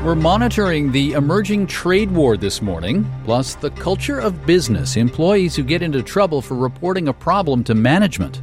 We're monitoring the emerging trade war this morning, plus the culture of business, employees who get into trouble for reporting a problem to management.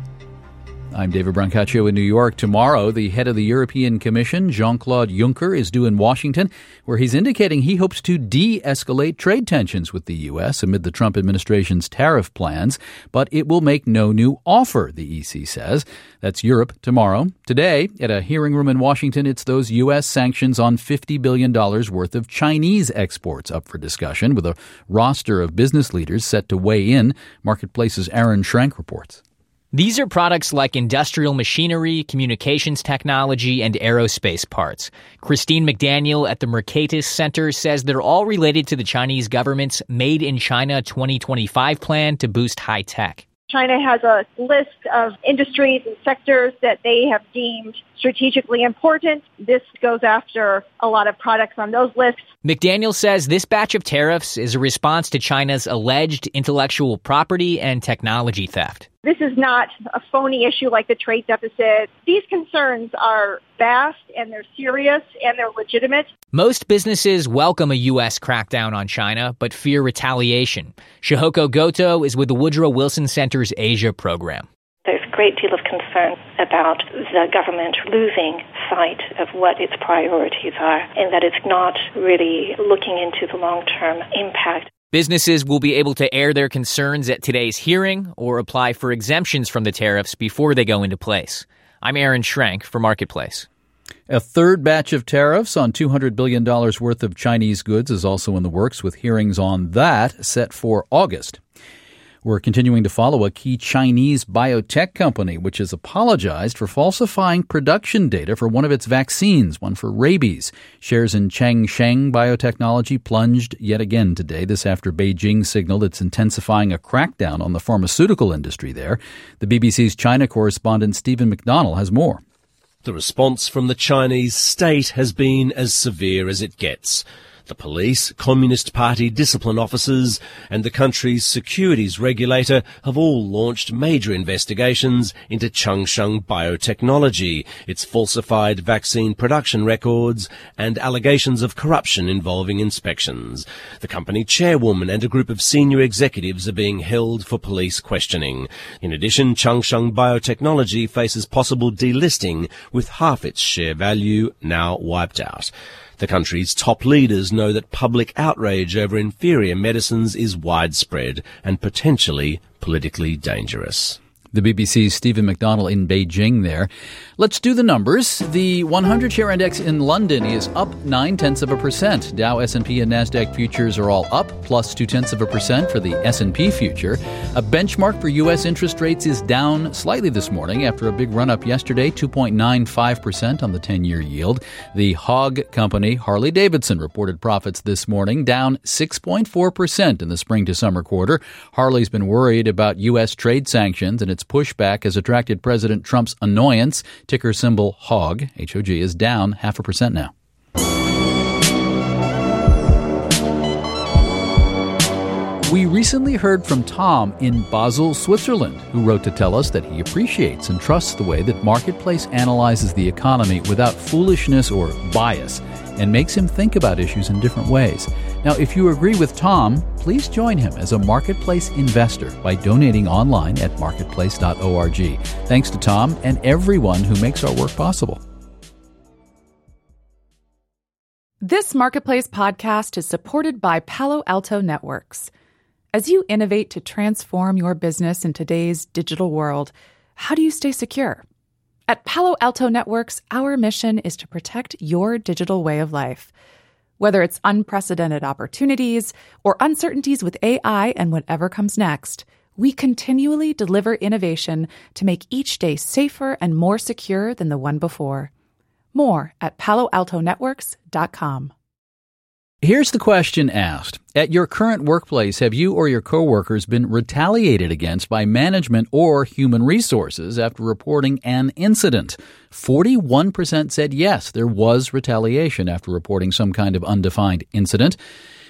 I'm David Brancaccio in New York. Tomorrow, the head of the European Commission, Jean-Claude Juncker, is due in Washington, where he's indicating he hopes to de-escalate trade tensions with the U.S. amid the Trump administration's tariff plans. But it will make no new offer, the EC says. That's Europe tomorrow. Today, at a hearing room in Washington, it's those U.S. sanctions on $50 billion worth of Chinese exports up for discussion, with a roster of business leaders set to weigh in. Marketplace's Aaron Schrank reports. These are products like industrial machinery, communications technology, and aerospace parts. Christine McDaniel at the Mercatus Center says they're all related to the Chinese government's Made in China 2025 plan to boost high tech. China has a list of industries and sectors that they have deemed strategically important. This goes after a lot of products on those lists. McDaniel says this batch of tariffs is a response to China's alleged intellectual property and technology theft. This is not a phony issue like the trade deficit. These concerns are vast and they're serious and they're legitimate. Most businesses welcome a U.S. crackdown on China, but fear retaliation. Shihoko Goto is with the Woodrow Wilson Center's Asia program. There's a great deal of concern about the government losing sight of what its priorities are and that it's not really looking into the long-term impact. Businesses will be able to air their concerns at today's hearing or apply for exemptions from the tariffs before they go into place. I'm Aaron Schrank for Marketplace. A third batch of tariffs on $200 billion worth of Chinese goods is also in the works, with hearings on that set for August. We're continuing to follow a key Chinese biotech company, which has apologized for falsifying production data for one of its vaccines, one for rabies. Shares in Changsheng Biotechnology plunged yet again today, this after Beijing signaled it's intensifying a crackdown on the pharmaceutical industry there. The BBC's China correspondent Stephen McDonnell has more. The response from the Chinese state has been as severe as it gets. The police, Communist Party discipline officers and the country's securities regulator have all launched major investigations into Changsheng Biotechnology, its falsified vaccine production records and allegations of corruption involving inspections. The company chairwoman and a group of senior executives are being held for police questioning. In addition, Changsheng Biotechnology faces possible delisting, with half its share value now wiped out. The country's top leaders know that public outrage over inferior medicines is widespread and potentially politically dangerous. The BBC's Stephen McDonnell in Beijing there. Let's do the numbers. The 100-share index in London is up 0.9%. Dow, S&P, and NASDAQ futures are all up, plus 0.2% for the S&P future. A benchmark for U.S. interest rates is down slightly this morning after a big run-up yesterday, 2.95% on the 10-year yield. The hog company, Harley-Davidson, reported profits this morning, down 6.4% in the spring to summer quarter. Harley's been worried about U.S. trade sanctions, and its pushback has attracted President Trump's annoyance. Ticker symbol HOG, H-O-G, is down 0.5% now. We recently heard from Tom in Basel, Switzerland, who wrote to tell us that he appreciates and trusts the way that Marketplace analyzes the economy without foolishness or bias, and makes him think about issues in different ways. Now, if you agree with Tom, please join him as a Marketplace investor by donating online at marketplace.org. Thanks to Tom and everyone who makes our work possible. This Marketplace podcast is supported by Palo Alto Networks. As you innovate to transform your business in today's digital world, how do you stay secure? At Palo Alto Networks, our mission is to protect your digital way of life. Whether it's unprecedented opportunities or uncertainties with AI and whatever comes next, we continually deliver innovation to make each day safer and more secure than the one before. More at paloaltonetworks.com. Here's the question asked. At your current workplace, have you or your coworkers been retaliated against by management or human resources after reporting an incident? 41% said yes, there was retaliation after reporting some kind of undefined incident.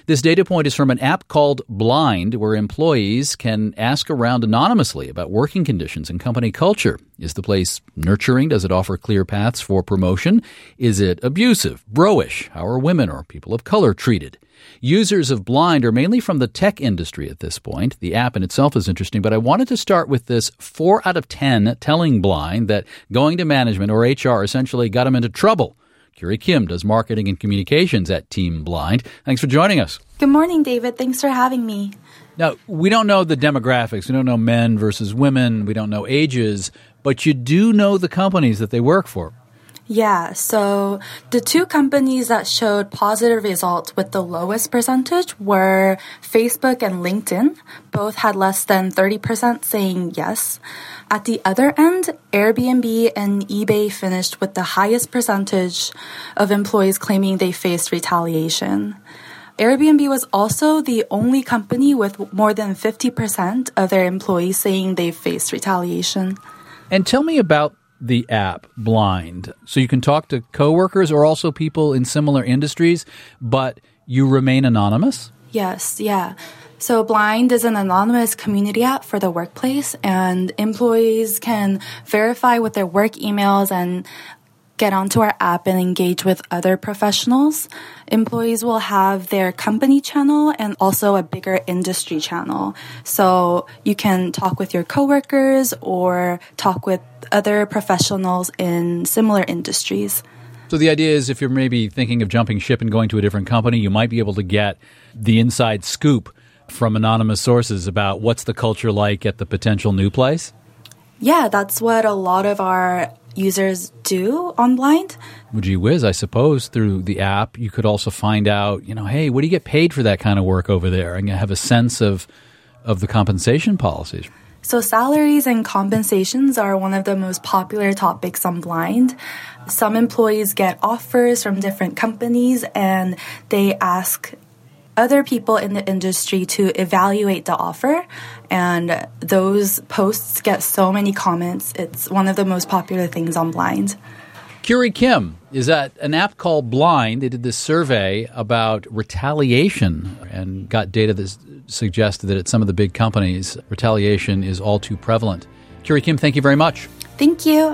This data point is from an app called Blind, where employees can ask around anonymously about working conditions and company culture. Is the place nurturing? Does it offer clear paths for promotion? Is it abusive, bro-ish? How are women or people of color treated? Users of Blind are mainly from the tech industry at this point. The app in itself is interesting, but I wanted to start with this 4 out of 10 telling Blind that going to management or HR essentially got them into trouble. Curie Kim does marketing and communications at Team Blind. Thanks for joining us. Good morning, David. Thanks for having me. Now, we don't know the demographics. We don't know men versus women. We don't know ages, but you do know the companies that they work for. Yeah, so the two companies that showed positive results with the lowest percentage were Facebook and LinkedIn. Both had less than 30% saying yes. At the other end, Airbnb and eBay finished with the highest percentage of employees claiming they faced retaliation. Airbnb was also the only company with more than 50% of their employees saying they faced retaliation. And tell me about the app Blind. So you can talk to coworkers or also people in similar industries, but you remain anonymous? Yes, yeah. So Blind is an anonymous community app for the workplace, and employees can verify with their work emails and get onto our app and engage with other professionals. Employees will have their company channel and also a bigger industry channel. So you can talk with your coworkers or talk with other professionals in similar industries. So the idea is if you're maybe thinking of jumping ship and going to a different company, you might be able to get the inside scoop from anonymous sources about what's the culture like at the potential new place? Yeah, that's what a lot of our users do on Blind. Well, gee whiz, I suppose through the app you could also find out, hey, what do you get paid for that kind of work over there? And you have a sense of the compensation policies. So salaries and compensations are one of the most popular topics on Blind. Some employees get offers from different companies and they ask other people in the industry to evaluate the offer, and those posts get so many comments. It's one of the most popular things on Blind. Curie Kim is at an app called Blind. They did this survey about retaliation and got data that suggested that at some of the big companies, retaliation is all too prevalent. Curie Kim, thank you very much. Thank you.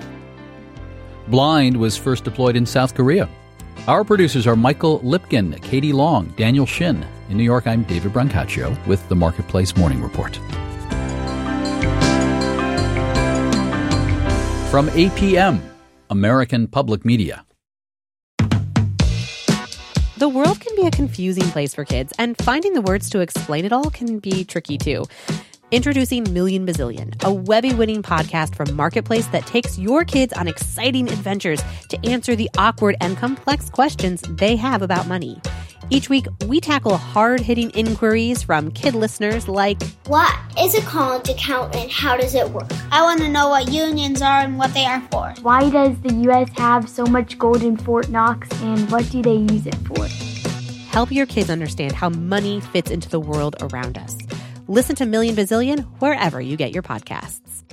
Blind was first deployed in South Korea. Our producers are Michael Lipkin, Katie Long, Daniel Shin. In New York, I'm David Brancaccio with the Marketplace Morning Report. From APM, American Public Media. The world can be a confusing place for kids, and finding the words to explain it all can be tricky too. Introducing Million Bazillion, a Webby-winning podcast from Marketplace that takes your kids on exciting adventures to answer the awkward and complex questions they have about money. Each week, we tackle hard-hitting inquiries from kid listeners like, what is a college account and how does it work? I want to know what unions are and what they are for. Why does the U.S. have so much gold in Fort Knox and what do they use it for? Help your kids understand how money fits into the world around us. Listen to Million Bazillion wherever you get your podcasts.